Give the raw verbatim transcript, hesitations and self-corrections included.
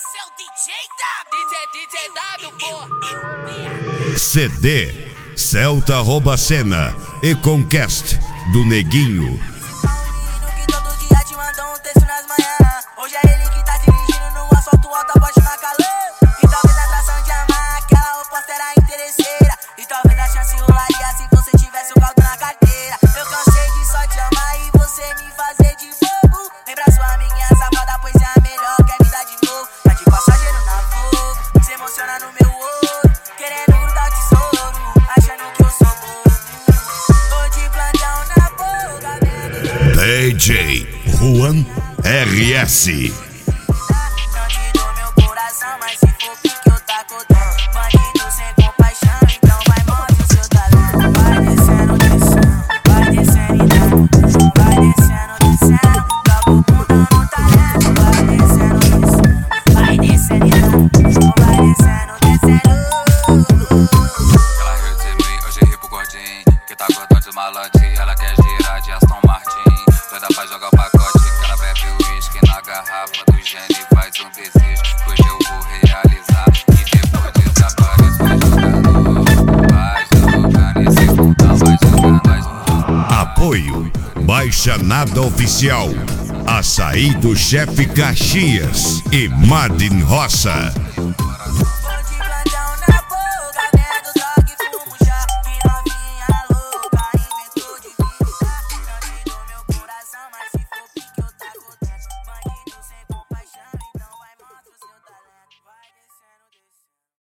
Esse é o D J W. D J, D J W, pô. C D Celta rouba cena e Conquest do Neguinho. Que todo dia te mandou um texto nas manhãs. Hoje é ele que tá dirigindo no asfalto alto, após na calor. E talvez a atração de amar aquela oposta era interesseira. E talvez a chance rolaria se você tivesse o caldo na carteira. Eu cansei de só te amar e você me fazer de bobo. Lembra sua amiguinha safada, pois é a melhor, quer me dar de novo. Tá de passageiro na fogo, se emociona no meu olho, querendo grudar tesouro, achando que eu sou bobo. Tô de plantão na boca, vendo D J Juan R S. não te dou meu coração, mas se for pique eu taco dentro. Bandido sem compaixão, então vai mostra o seu talento. Vai descendo, descendo, vai descendo então. Vai descendo, descendo, joga o bundão no talento. Vai descendo, descendo, vai descendo então. Vai descendo, descendo. Ela riu de mim, hoje ri pro gordinho que tá gordão de malote, ela quer girar de Aston Martin. Doida pra jogar o pacote, que ela bebe uísque na garrafa do gênio e faz um desejo que hoje eu vou realizar. E depois desaparece, vai jogando, vai jogando, esse bundão vai jogando, vai jogando. Apoio Baixa Nada Oficial, Açaí do Chefe Caxias e Madin Roça.